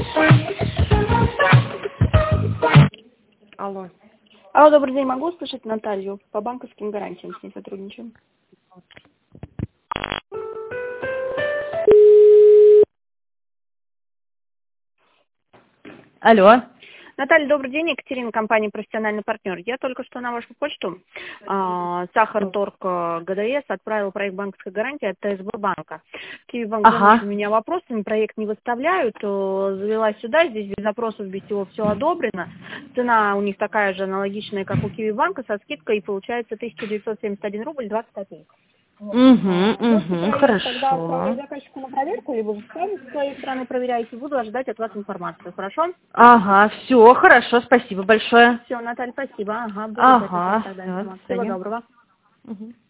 Алло. Алло, добрый день, могу услышать Наталью? По банковским гарантиям с ней сотрудничаем. Алло. Наталья, добрый день, Екатерина, компания «Профессиональный партнер». Я только что на вашу почту Сахарторг ГДС отправил проект банковской гарантии от ТСБ банка. Киевбанк замучил меня вопросами, проект не выставляют, завела сюда, здесь без запросов, без всего все одобрено. Цена у них такая же аналогичная, как у Киевбанка, со скидкой, и получается 1971 рубль 20 копеек. Хорошо. Тогда отправляю заказчику на проверку, либо вы сами со своей стороны проверяете, буду ожидать от вас информацию, хорошо? Ага, все, хорошо, спасибо большое. Все, Наталья, спасибо. Ага, буду ждать от вас тогда информацию. Всего доброго.